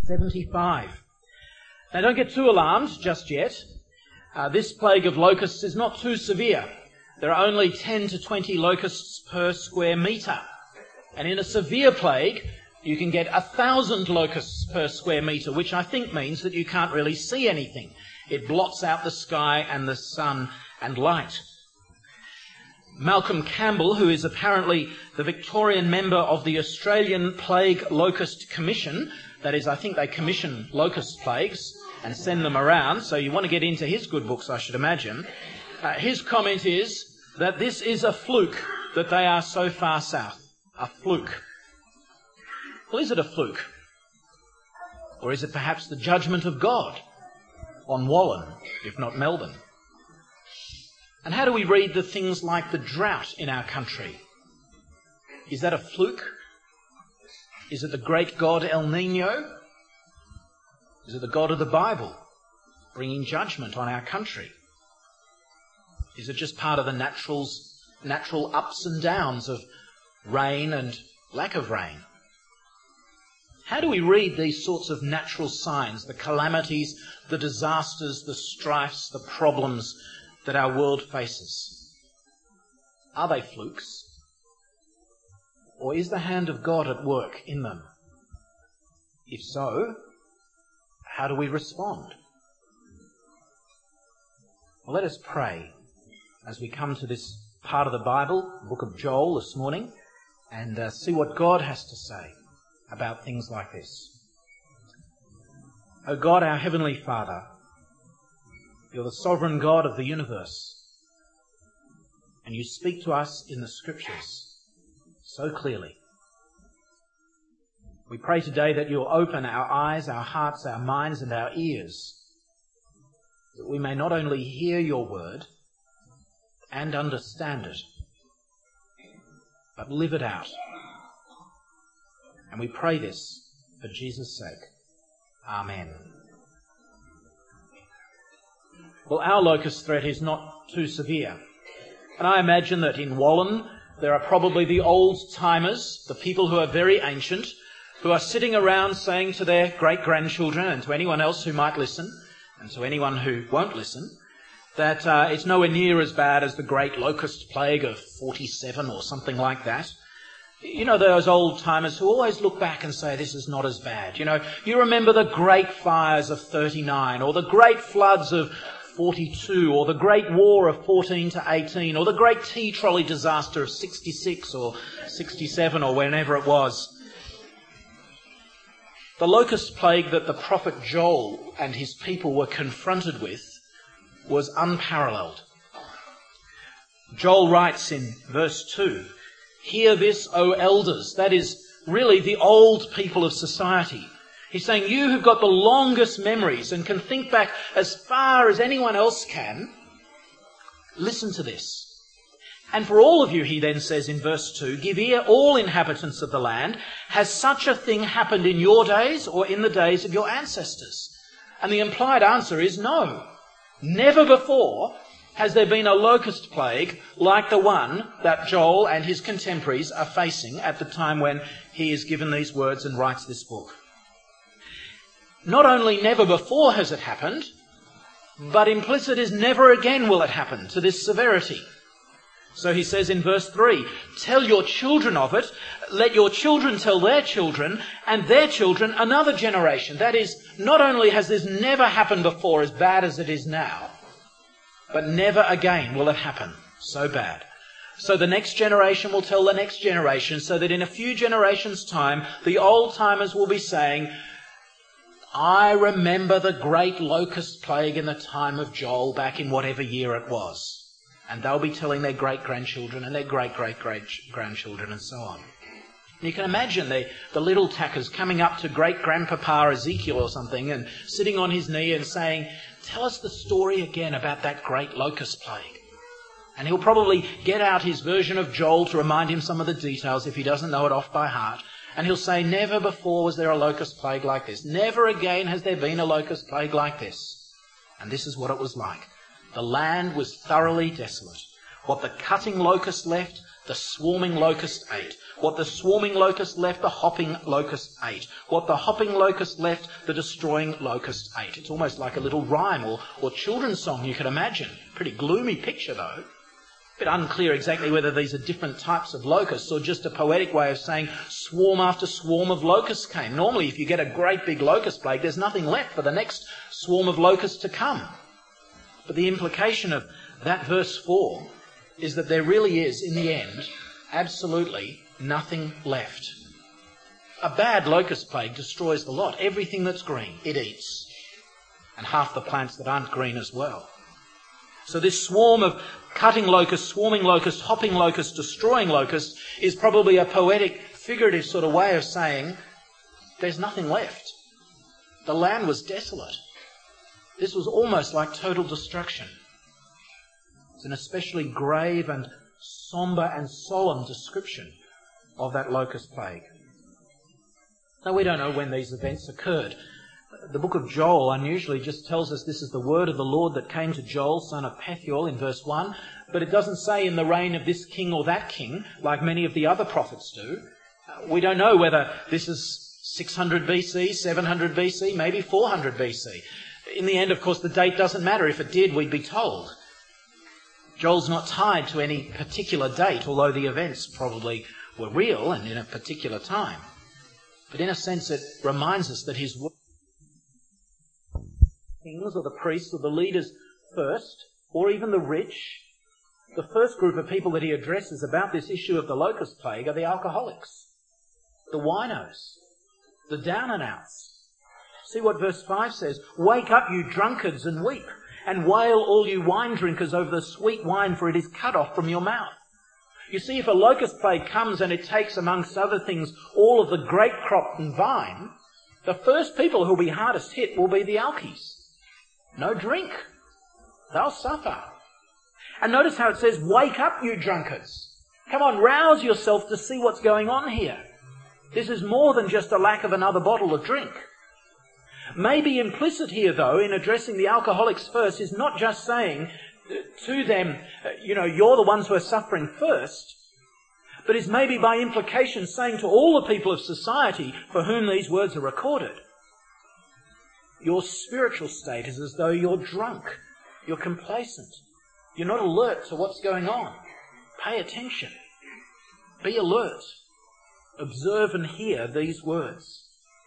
75. Now don't get too alarmed just yet. This plague of locusts is not too severe. There are only 10 to 20 locusts per square metre. And in a severe plague, you can get 1,000 locusts per square metre, which I think means that you can't really see anything. It blots out the sky and the sun and light. Malcolm Campbell, who is apparently the Victorian member of the Australian Plague Locust Commission, that is, I think they commission locust plagues and send them around, so you want to get into his good books, I should imagine. His comment is that this is a fluke that they are so far south. A fluke. Well, is it a fluke? Or is it perhaps the judgment of God on Wallen, if not Melbourne? And how do we read the things like the drought in our country? Is that a fluke? Is it the great God El Nino? Is it the God of the Bible bringing judgment on our country? Is it just part of the natural ups and downs of rain and lack of rain? How do we read these sorts of natural signs, the calamities, the disasters, the strifes, the problems that our world faces? Are they flukes? Or is the hand of God at work in them? If so, how do we respond? Well, let us pray as we come to this part of the Bible, the book of Joel this morning, and see what God has to say about things like this. O God, our Heavenly Father, you're the sovereign God of the universe, and you speak to us in the Scriptures so clearly. We pray today that you'll open our eyes, our hearts, our minds and our ears, that we may not only hear your word and understand it, but live it out. And we pray this for Jesus' sake. Amen. Well, our locust threat is not too severe. And I imagine that in Wallen there are probably the old-timers, the people who are very ancient, who are sitting around saying to their great-grandchildren and to anyone else who might listen, and to anyone who won't listen, that it's nowhere near as bad as the great locust plague of 47 or something like that. You know, those old-timers who always look back and say, this is not as bad. You know, you remember the great fires of 39, or the great floods of 42, or the Great War of 14 to 18, or the Great Tea Trolley disaster of 66 or 67 or whenever it was. The locust plague that the prophet Joel and his people were confronted with was unparalleled. Joel writes in verse 2, "Hear this, O elders," that is really the old people of society. He's saying, you who've got the longest memories and can think back as far as anyone else can, listen to this. And for all of you, he then says in verse 2, "Give ear, all inhabitants of the land. Has such a thing happened in your days or in the days of your ancestors?" And the implied answer is no. Never before has there been a locust plague like the one that Joel and his contemporaries are facing at the time when he is given these words and writes this book. Not only never before has it happened, but implicit is never again will it happen to this severity. So he says in verse 3, "Tell your children of it, let your children tell their children, and their children another generation." That is, not only has this never happened before as bad as it is now, but never again will it happen so bad. So the next generation will tell the next generation, so that in a few generations' time, the old-timers will be saying, "I remember the great locust plague in the time of Joel back in whatever year it was." And they'll be telling their great-grandchildren and their great-great-great-grandchildren and so on. And you can imagine the little tackers coming up to great-grandpapa Ezekiel or something and sitting on his knee and saying, "Tell us the story again about that great locust plague." And he'll probably get out his version of Joel to remind him some of the details if he doesn't know it off by heart. And he'll say, "Never before was there a locust plague like this. Never again has there been a locust plague like this." And this is what it was like. The land was thoroughly desolate. What the cutting locust left, The swarming locust ate. What the swarming locust left, the hopping locust ate. What the hopping locust left, the destroying locust ate. It's almost like a little rhyme or children's song you could imagine. Pretty gloomy picture though. A bit unclear exactly whether these are different types of locusts or just a poetic way of saying swarm after swarm of locusts came. Normally if you get a great big locust plague, there's nothing left for the next swarm of locusts to come. But the implication of that verse 4 is that there really is, in the end, absolutely nothing left. A bad locust plague destroys the lot. Everything that's green, it eats. And half the plants that aren't green as well. So this swarm of cutting locusts, swarming locusts, hopping locusts, destroying locusts is probably a poetic, figurative sort of way of saying there's nothing left. The land was desolate. This was almost like total destruction. It's an especially grave and sombre and solemn description of that locust plague. Now, we don't know when these events occurred. The book of Joel unusually just tells us this is the word of the Lord that came to Joel, son of Pethuel, in verse 1, but it doesn't say in the reign of this king or that king, like many of the other prophets do. We don't know whether this is 600 BC, 700 BC, maybe 400 BC. In the end, of course, the date doesn't matter. If it did, we'd be told. Joel's not tied to any particular date, although the events probably were real and in a particular time. But in a sense, it reminds us that his kings or the priests or the leaders first, or even the rich, the first group of people that he addresses about this issue of the locust plague are the alcoholics, the winos, the down and outs. See what verse 5 says. Wake up, you drunkards, and weep, and wail all you wine drinkers over the sweet wine, for it is cut off from your mouth. You see, if a locust plague comes and it takes, amongst other things, all of the grape crop and vine, the first people who will be hardest hit will be the alkies. No drink. They'll suffer. And notice how it says, wake up, you drunkards. Come on, rouse yourself to see what's going on here. This is more than just a lack of another bottle of drink. Maybe implicit here, though, in addressing the alcoholics first is not just saying to them, you're the ones who are suffering first, but is maybe by implication saying to all the people of society for whom these words are recorded, your spiritual state is as though you're drunk, you're complacent, you're not alert to what's going on. Pay attention. Be alert. Observe and hear these words.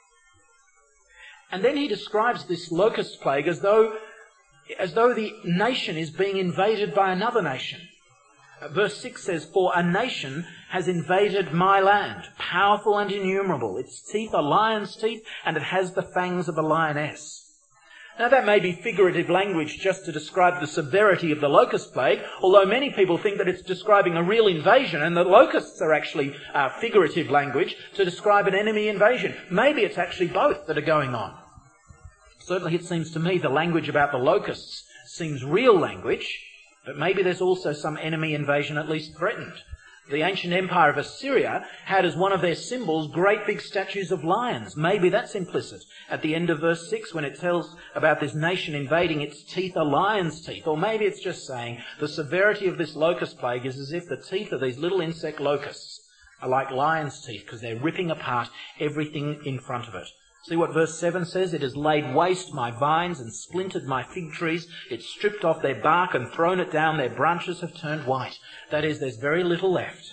And then he describes this locust plague as though the nation is being invaded by another nation. Verse 6 says, for a nation has invaded my land, powerful and innumerable. Its teeth are lion's teeth, and it has the fangs of a lioness. Now that may be figurative language just to describe the severity of the locust plague, although many people think that it's describing a real invasion, and the locusts are actually figurative language to describe an enemy invasion. Maybe it's actually both that are going on. Certainly it seems to me the language about the locusts seems real language, but maybe there's also some enemy invasion at least threatened. The ancient empire of Assyria had as one of their symbols great big statues of lions. Maybe that's implicit at the end of verse 6 when it tells about this nation invading, its teeth are lion's teeth. Or maybe it's just saying the severity of this locust plague is as if the teeth of these little insect locusts are like lion's teeth because they're ripping apart everything in front of it. See what verse 7 says? It has laid waste my vines and splintered my fig trees. It's stripped off their bark and thrown it down. Their branches have turned white. That is, there's very little left.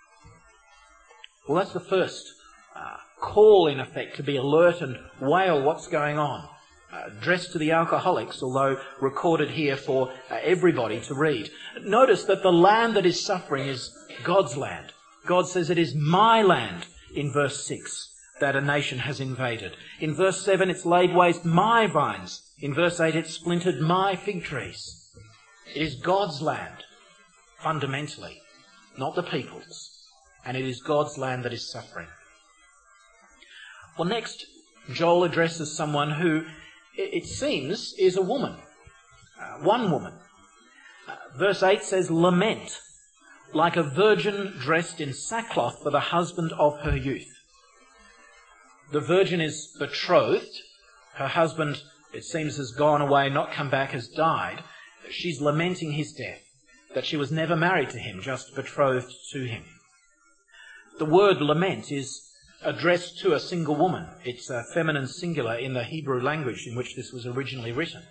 Well, that's the first call, in effect, to be alert and wail what's going on. Addressed to the alcoholics, although recorded here for everybody to read. Notice that the land that is suffering is God's land. God says it is my land in verse 6. That a nation has invaded. In verse 7, it's laid waste my vines. In verse 8, it's splintered my fig trees. It is God's land, fundamentally, not the people's. And it is God's land that is suffering. Well, next, Joel addresses someone who, it seems, is a woman. One woman. Verse 8 says, lament, like a virgin dressed in sackcloth for the husband of her youth. The virgin is betrothed. Her husband, it seems, has gone away, not come back, has died. She's lamenting his death. that she was never married to him, just betrothed to him. The word lament is addressed to a single woman. It's a feminine singular in the Hebrew language in which this was originally written.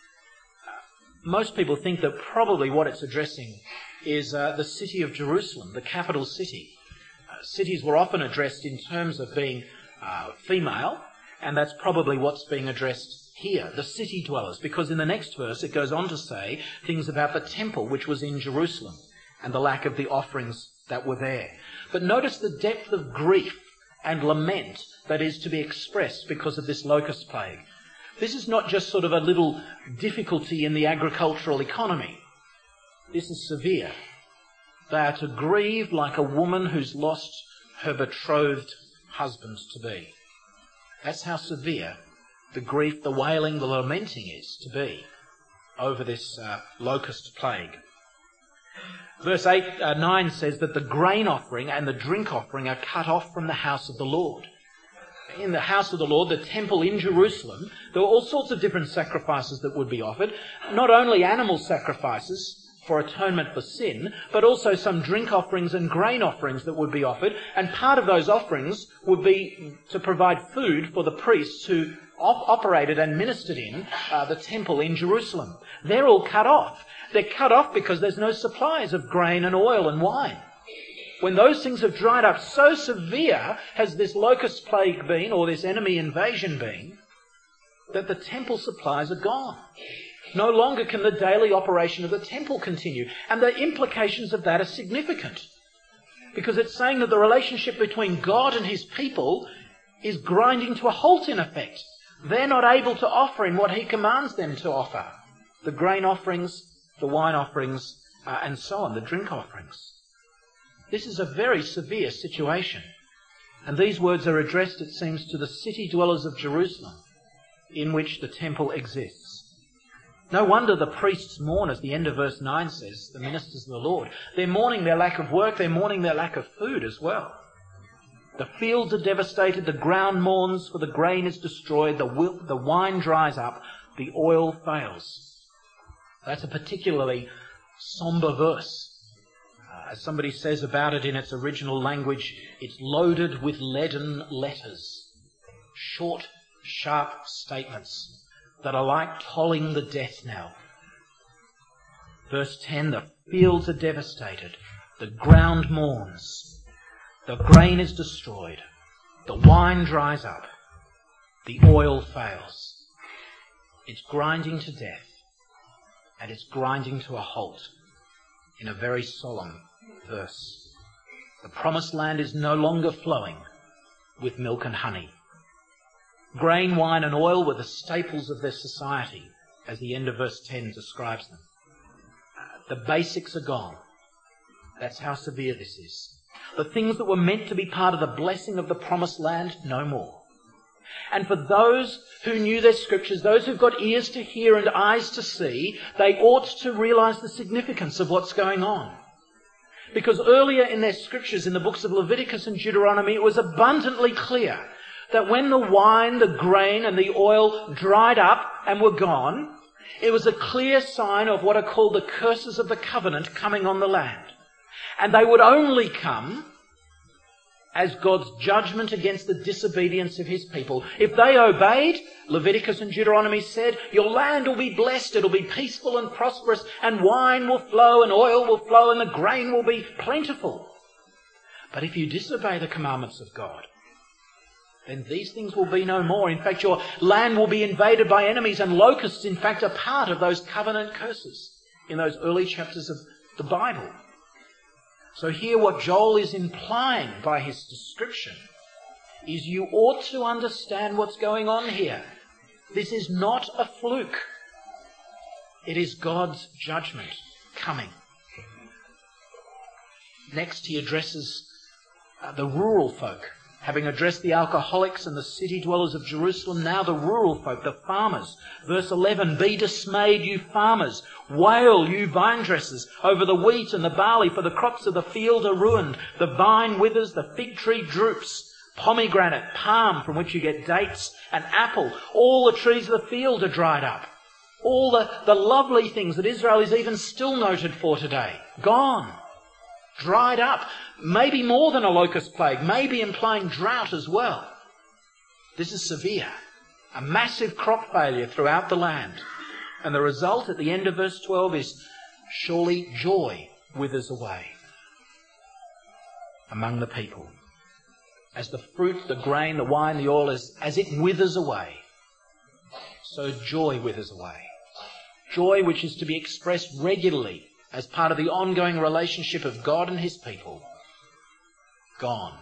Most people think that probably what it's addressing is the city of Jerusalem, the capital city. Cities were often addressed in terms of being female, and that's probably what's being addressed here, the city dwellers, because in the next verse it goes on to say things about the temple which was in Jerusalem and the lack of the offerings that were there. But notice the depth of grief and lament that is to be expressed because of this locust plague. This is not just sort of a little difficulty in the agricultural economy. This is severe. They are to grieve like a woman who's lost her betrothed husband to be. That's how severe the grief, the wailing, the lamenting is to be over this locust plague. Verse 9 says that the grain offering and the drink offering are cut off from the house of the Lord. In the house of the Lord, the temple in Jerusalem, there were all sorts of different sacrifices that would be offered. Not only animal sacrifices for atonement for sin, but also some drink offerings and grain offerings that would be offered. And part of those offerings would be to provide food for the priests who operated and ministered in the temple in Jerusalem. They're all cut off. They're cut off because there's no supplies of grain and oil and wine. When those things have dried up, so severe has this locust plague been, or this enemy invasion been, that the temple supplies are gone. No longer can the daily operation of the temple continue. And the implications of that are significant. Because it's saying that the relationship between God and his people is grinding to a halt in effect. They're not able to offer in what he commands them to offer. The grain offerings, the wine offerings, and so on, the drink offerings. This is a very severe situation. And these words are addressed, it seems, to the city dwellers of Jerusalem, in which the temple exists. No wonder the priests mourn, as the end of verse 9 says, the ministers of the Lord. They're mourning their lack of work, they're mourning their lack of food as well. The fields are devastated, the ground mourns, for the grain is destroyed, the wine dries up, the oil fails. That's a particularly somber verse. As somebody says about it in its original language, it's loaded with leaden letters. Short, sharp statements that are like tolling the death knell. Verse 10, the fields are devastated, the ground mourns, the grain is destroyed, the wine dries up, the oil fails. It's grinding to death, and it's grinding to a halt in a very solemn verse. The promised land is no longer flowing with milk and honey. Grain, wine and oil were the staples of their society, as the end of verse 10 describes them. The basics are gone. That's how severe this is. The things that were meant to be part of the blessing of the promised land, no more. And for those who knew their scriptures, those who've got ears to hear and eyes to see, they ought to realise the significance of what's going on. Because earlier in their scriptures, in the books of Leviticus and Deuteronomy, it was abundantly clear that when the wine, the grain and the oil dried up and were gone, it was a clear sign of what are called the curses of the covenant coming on the land. And they would only come as God's judgment against the disobedience of his people. If they obeyed, Leviticus and Deuteronomy said, your land will be blessed, it'll be peaceful and prosperous, and wine will flow and oil will flow and the grain will be plentiful. But if you disobey the commandments of God, then these things will be no more. In fact, your land will be invaded by enemies, and locusts, in fact, are part of those covenant curses in those early chapters of the Bible. So here what Joel is implying by his description is you ought to understand what's going on here. This is not a fluke. It is God's judgment coming. Next he addresses the rural folk. Having addressed the alcoholics and the city dwellers of Jerusalem, now the rural folk, the farmers. Verse 11, be dismayed, you farmers. Wail, you vine dressers, over the wheat and the barley, for the crops of the field are ruined. The vine withers, the fig tree droops. Pomegranate, palm, from which you get dates, and apple. All the trees of the field are dried up. All the lovely things that Israel is even still noted for today, gone, dried up, maybe more than a locust plague, maybe implying drought as well. This is severe, a massive crop failure throughout the land. And the result at the end of verse 12 is, surely joy withers away among the people. As the fruit, the grain, the wine, the oil, as it withers away, so joy withers away. Joy which is to be expressed regularly as part of the ongoing relationship of God and his people. Gone.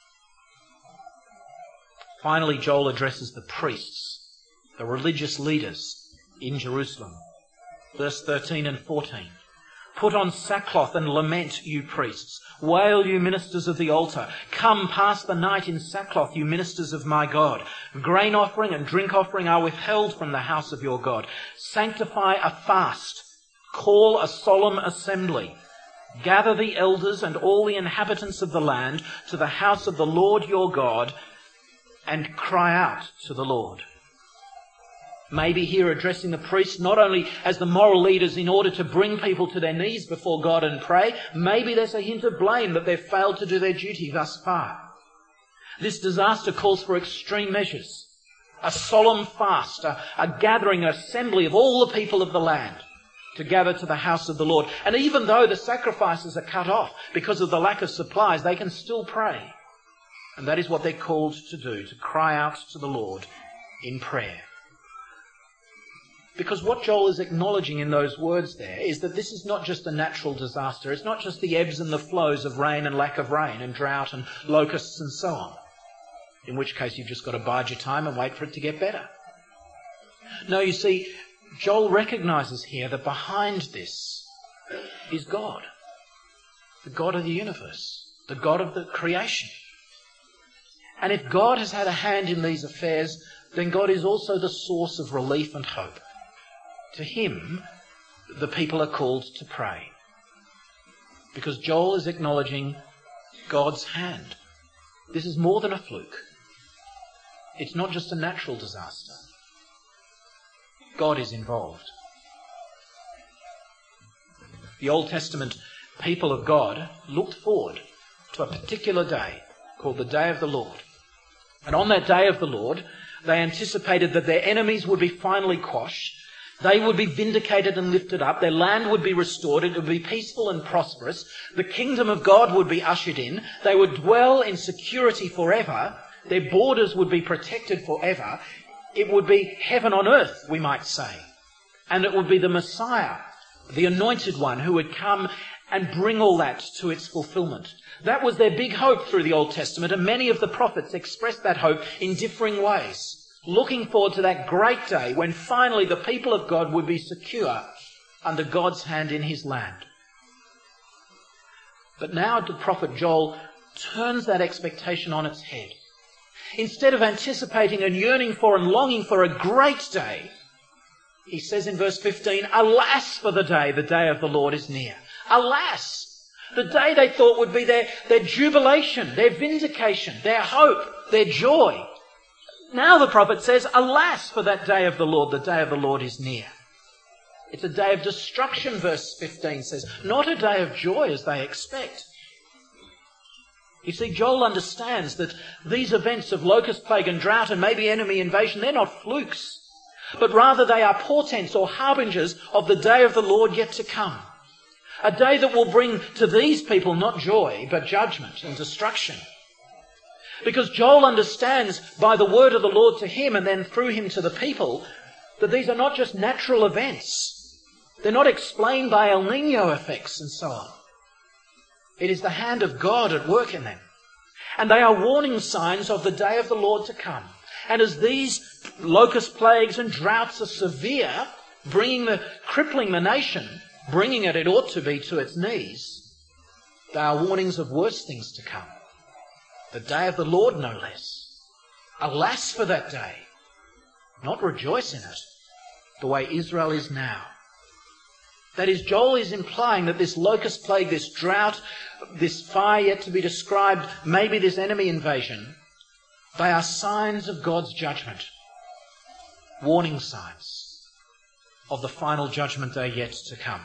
Finally, Joel addresses the priests, the religious leaders in Jerusalem. Verse 13 and 14. Put on sackcloth and lament, you priests. Wail, you ministers of the altar. Come, pass the night in sackcloth, you ministers of my God. Grain offering and drink offering are withheld from the house of your God. Sanctify a fast. Call a solemn assembly. Gather the elders and all the inhabitants of the land to the house of the Lord your God and cry out to the Lord. Maybe here addressing the priests not only as the moral leaders in order to bring people to their knees before God and pray, maybe there's a hint of blame that they've failed to do their duty thus far. This disaster calls for extreme measures, a solemn fast, a gathering, an assembly of all the people of the land to gather to the house of the Lord. And even though the sacrifices are cut off because of the lack of supplies, they can still pray. And that is what they're called to do, to cry out to the Lord in prayer. Because what Joel is acknowledging in those words there is that this is not just a natural disaster. It's not just the ebbs and the flows of rain and lack of rain and drought and locusts and so on. In which case you've just got to bide your time and wait for it to get better. No, you see, Joel recognises here that behind this is God. The God of the universe. The God of the creation. And if God has had a hand in these affairs, then God is also the source of relief and hope. To him, the people are called to pray. Because Joel is acknowledging God's hand. This is more than a fluke. It's not just a natural disaster. God is involved. The Old Testament people of God looked forward to a particular day called the Day of the Lord. And on that Day of the Lord, they anticipated that their enemies would be finally quashed. They would be vindicated and lifted up. Their land would be restored. It would be peaceful and prosperous. The kingdom of God would be ushered in. They would dwell in security forever. Their borders would be protected forever. It would be heaven on earth, we might say. And it would be the Messiah, the anointed one, who would come and bring all that to its fulfillment. That was their big hope through the Old Testament, and many of the prophets expressed that hope in differing ways. Looking forward to that great day when finally the people of God would be secure under God's hand in his land. But now the prophet Joel turns that expectation on its head. Instead of anticipating and yearning for and longing for a great day, he says in verse 15, alas for the day of the Lord is near. Alas! The day they thought would be their jubilation, their vindication, their hope, their joy. Now the prophet says, alas for that day of the Lord is near. It's a day of destruction, verse 15 says, not a day of joy as they expect. You see, Joel understands that these events of locust plague and drought and maybe enemy invasion, they're not flukes, but rather they are portents or harbingers of the day of the Lord yet to come. A day that will bring to these people not joy, but judgment and destruction. Because Joel understands by the word of the Lord to him and then through him to the people that these are not just natural events. They're not explained by El Niño effects and so on. It is the hand of God at work in them. And they are warning signs of the day of the Lord to come. And as these locust plagues and droughts are severe, crippling the nation, bringing it ought to be to its knees, they are warnings of worse things to come. The day of the Lord, no less. Alas for that day. Not rejoice in it, the way Israel is now. That is, Joel is implying that this locust plague, this drought, this fire yet to be described, maybe this enemy invasion, they are signs of God's judgment. Warning signs. of the final judgment day yet to come.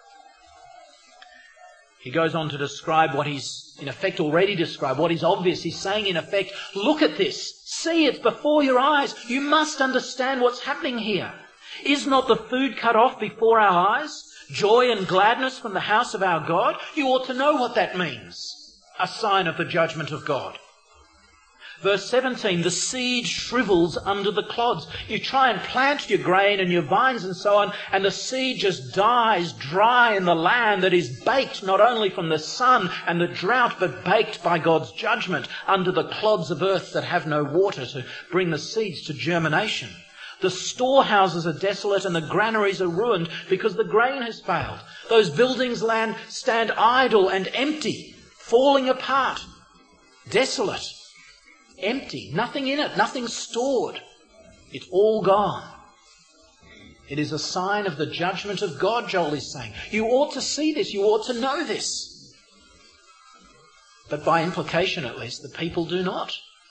He goes on to describe what he's in effect already described, what is obvious. He's saying in effect, look at this, see it before your eyes. You must understand what's happening here. Is not the food cut off before our eyes? Joy and gladness from the house of our God? You ought to know what that means. A sign of the judgment of God. Verse 17, the seed shrivels under the clods. You try and plant your grain and your vines and so on, and the seed just dies dry in the land that is baked not only from the sun and the drought, but baked by God's judgment under the clods of earth that have no water to bring the seeds to germination. The storehouses are desolate and the granaries are ruined because the grain has failed. Those buildings stand idle and empty, falling apart, desolate. Empty, nothing in it, nothing stored. It's all gone. It is a sign of the judgment of God, Joel is saying. You ought to see this, you ought to know this. But by implication at least, the people do not.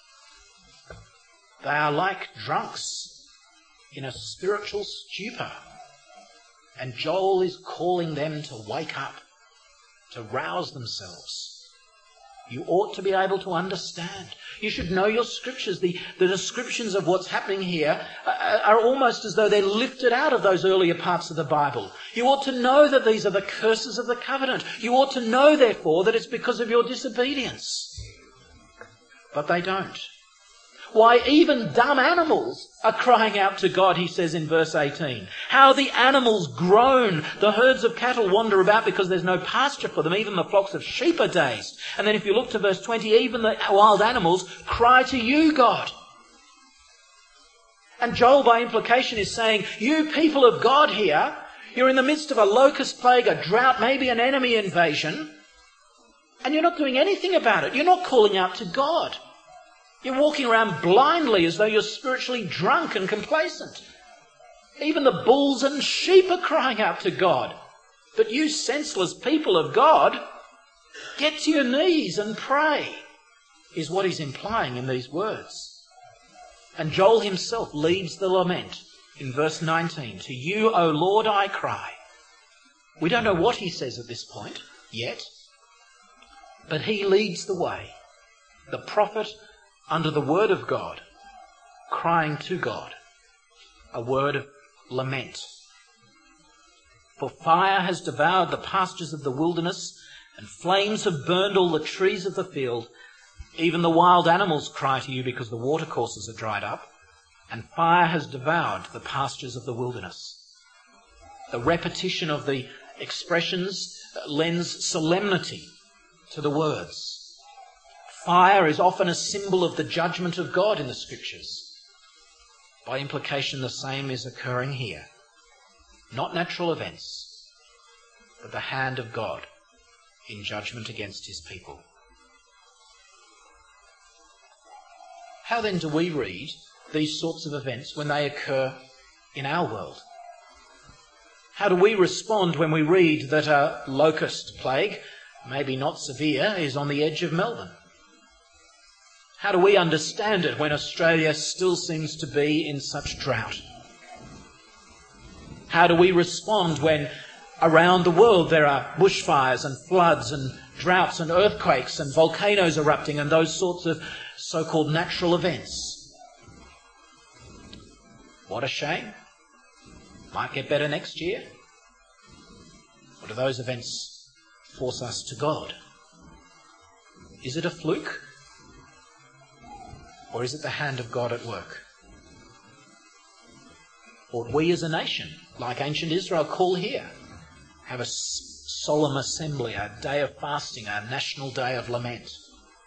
They are like drunks in a spiritual stupor. And Joel is calling them to wake up, to rouse themselves. You ought to be able to understand. You should know your scriptures. The descriptions of what's happening here are almost as though they're lifted out of those earlier parts of the Bible. You ought to know that these are the curses of the covenant. You ought to know, therefore, that it's because of your disobedience. But they don't. Why, even dumb animals are crying out to God, he says in verse 18. How the animals groan. The herds of cattle wander about because there's no pasture for them. Even the flocks of sheep are dazed. And then if you look to verse 20, even the wild animals cry to you, God. And Joel, by implication, is saying, you people of God here, you're in the midst of a locust plague, a drought, maybe an enemy invasion, and you're not doing anything about it. You're not calling out to God. You're walking around blindly as though you're spiritually drunk and complacent. Even the bulls and sheep are crying out to God. But you senseless people of God, get to your knees and pray, is what he's implying in these words. And Joel himself leads the lament in verse 19. To you, O Lord, I cry. We don't know what he says at this point yet, but he leads the way. The prophet under the word of God, crying to God, a word of lament. For fire has devoured the pastures of the wilderness, and flames have burned all the trees of the field. Even the wild animals cry to you because the watercourses are dried up, and fire has devoured the pastures of the wilderness. The repetition of the expressions lends solemnity to the words. Fire is often a symbol of the judgment of God in the Scriptures. By implication, the same is occurring here. Not natural events, but the hand of God in judgment against his people. How then do we read these sorts of events when they occur in our world? How do we respond when we read that a locust plague, maybe not severe, is on the edge of Melbourne? How do we understand it when Australia still seems to be in such drought? How do we respond when around the world there are bushfires and floods and droughts and earthquakes and volcanoes erupting and those sorts of so-called natural events? What a shame. Might get better next year. Or do those events force us to God? Is it a fluke? Or is it the hand of God at work? Or we as a nation, like ancient Israel, call here, have a solemn assembly, a day of fasting, a national day of lament?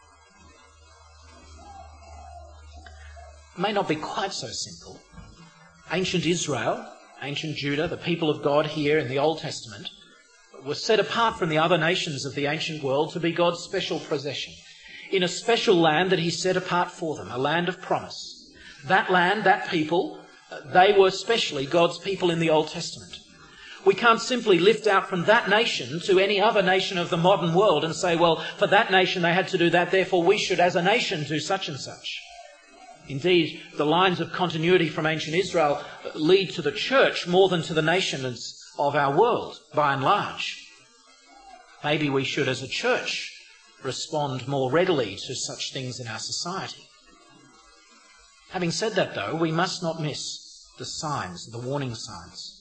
It may not be quite so simple. Ancient Israel, ancient Judah, the people of God here in the Old Testament, were set apart from the other nations of the ancient world to be God's special possession, in a special land that he set apart for them, a land of promise. That land, that people, they were specially God's people in the Old Testament. We can't simply lift out from that nation to any other nation of the modern world and say, well, for that nation they had to do that, therefore we should as a nation do such and such. Indeed, the lines of continuity from ancient Israel lead to the church more than to the nations of our world, by and large. Maybe we should, as a church, respond more readily to such things in our society. Having said that, though, we must not miss the signs, the warning signs.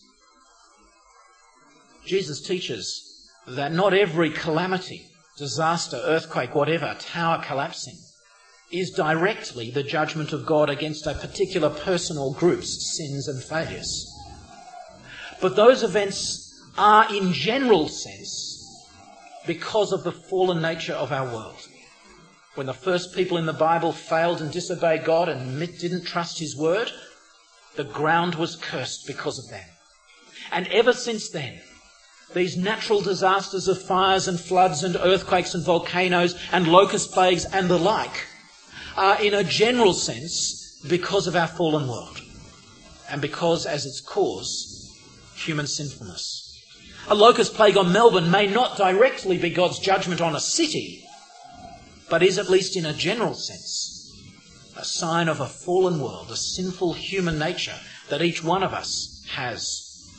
Jesus teaches that not every calamity, disaster, earthquake, whatever, tower collapsing, is directly the judgment of God against a particular person or group's sins and failures. But those events are, in general sense, because of the fallen nature of our world. When the first people in the Bible failed and disobeyed God and didn't trust his word, the ground was cursed because of them. And ever since then, these natural disasters of fires and floods and earthquakes and volcanoes and locust plagues and the like are, in a general sense, because of our fallen world, and because, as its cause, human sinfulness. A locust plague on Melbourne may not directly be God's judgment on a city, but is, at least in a general sense, a sign of a fallen world, a sinful human nature that each one of us has.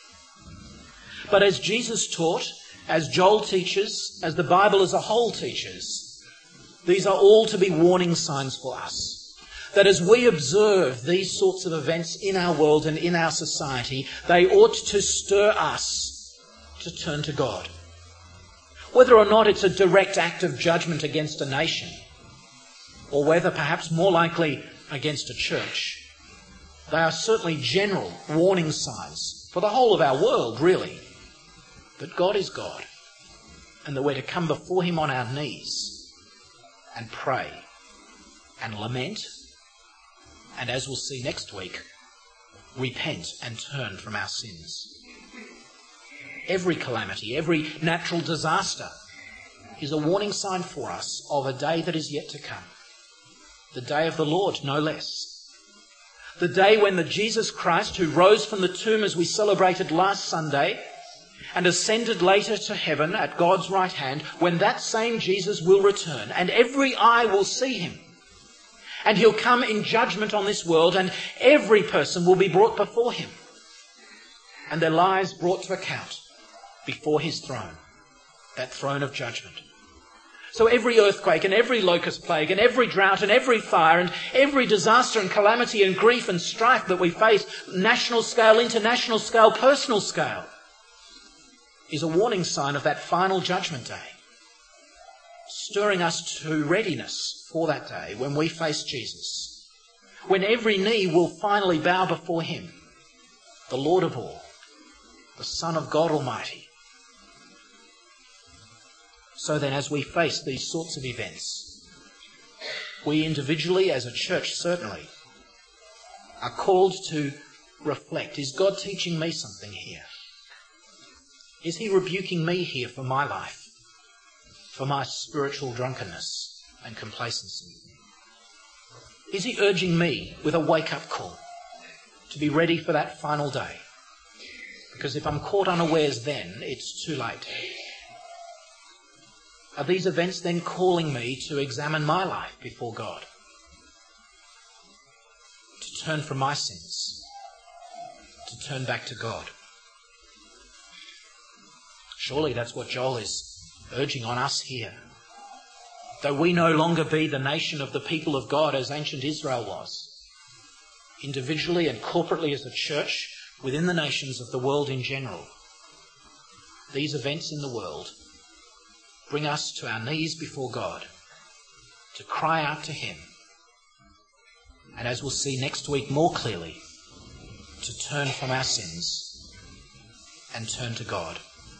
But as Jesus taught, as Joel teaches, as the Bible as a whole teaches, these are all to be warning signs for us. That as we observe these sorts of events in our world and in our society, they ought to stir us to turn to God. Whether or not it's a direct act of judgment against a nation, or whether perhaps more likely against a church, they are certainly general warning signs for the whole of our world, really, that God is God, and that we're to come before him on our knees and pray and lament, and as we'll see next week, repent and turn from our sins. Every calamity, every natural disaster is a warning sign for us of a day that is yet to come. The day of the Lord, no less. The day when the Jesus Christ, who rose from the tomb as we celebrated last Sunday, and ascended later to heaven at God's right hand, when that same Jesus will return and every eye will see him. And he'll come in judgment on this world, and every person will be brought before him and their lives brought to account before his throne, that throne of judgment. So every earthquake and every locust plague and every drought and every fire and every disaster and calamity and grief and strife that we face, national scale, international scale, personal scale, is a warning sign of that final judgment day, stirring us to readiness for that day when we face Jesus, when every knee will finally bow before him, the Lord of all, the Son of God Almighty. So then, as we face these sorts of events, we individually, as a church certainly, are called to reflect. Is God teaching me something here? Is he rebuking me here for my life, for my spiritual drunkenness and complacency? Is he urging me with a wake-up call to be ready for that final day? Because if I'm caught unawares then, it's too late. Are these events then calling me to examine my life before God? To turn from my sins? To turn back to God? Surely that's what Joel is urging on us here. Though we no longer be the nation of the people of God as ancient Israel was, individually and corporately as a church within the nations of the world in general, these events in the world bring us to our knees before God to cry out to him, and as we'll see next week more clearly, to turn from our sins and turn to God.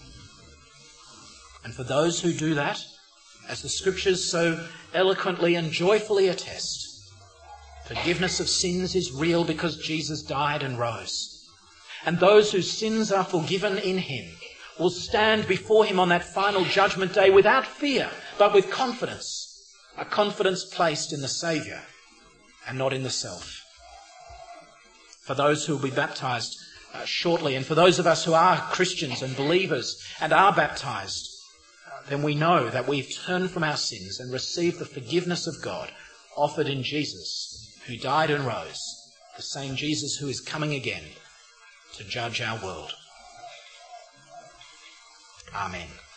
And for those who do that, as the Scriptures so eloquently and joyfully attest, forgiveness of sins is real because Jesus died and rose. And those whose sins are forgiven in him will stand before him on that final judgment day without fear, but with confidence, a confidence placed in the Saviour and not in the self. For those who will be baptised shortly, and for those of us who are Christians and believers and are baptised, then we know that we've turned from our sins and received the forgiveness of God offered in Jesus who died and rose, the same Jesus who is coming again to judge our world. Amen.